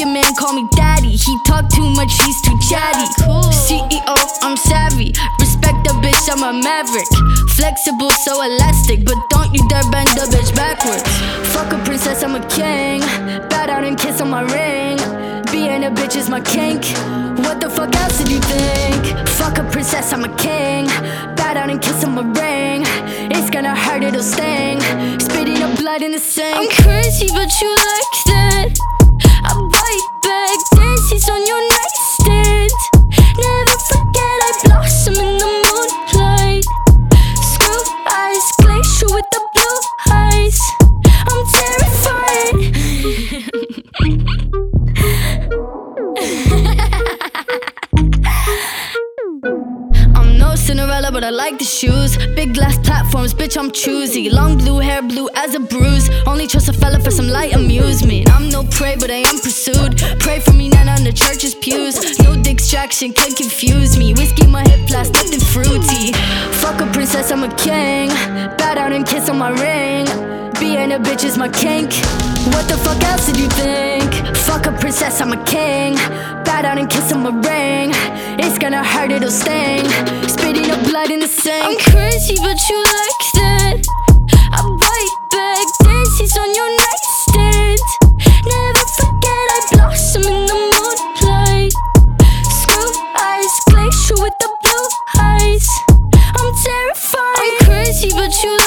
your man call me daddy. He talk too much, he's too chatty. CEO, I'm savvy. Respect the bitch, I'm a maverick. Flexible, so elastic, but don't you dare bend the bitch backwards. Fuck a princess, I'm a king. Bow down and kiss on my ring. Being a bitch is my kink. What the fuck else did you think? Fuck a princess, I'm a king. Bow down and kiss on my ring. It's gonna hurt, it'll sting. Spitting up blood in the sink. I'm crazy, but you like that. I bite back, dances on your nightstand. Never forget I blossom in the moonlight. Screw eyes, glacier with the blue eyes. I'm terrified. I'm no Cinderella, but I like the shoes. Big glass platforms, bitch, I'm choosy. Long blue hair, blue as a bruise. Only trust a fella for some light amusement. I'm no prey, but I am pursued. Pray for me, not on the church's pews. No distraction can confuse me. Whiskey, my hip flask, nothing fruity. Fuck a princess, I'm a king. Bow down and kiss on my ring. Being a bitch is my kink. What the fuck else did you think? Fuck a princess, I'm a king. Bow down and kiss on my ring. It's gonna hurt, it'll sting. Spitting up blood in the sink. I'm crazy, but you like that. I bite back, dances on your nightstand. Never forget I blossom in the moonlight. Screw eyes, glacier with the blue eyes. I'm terrified. I'm crazy, but you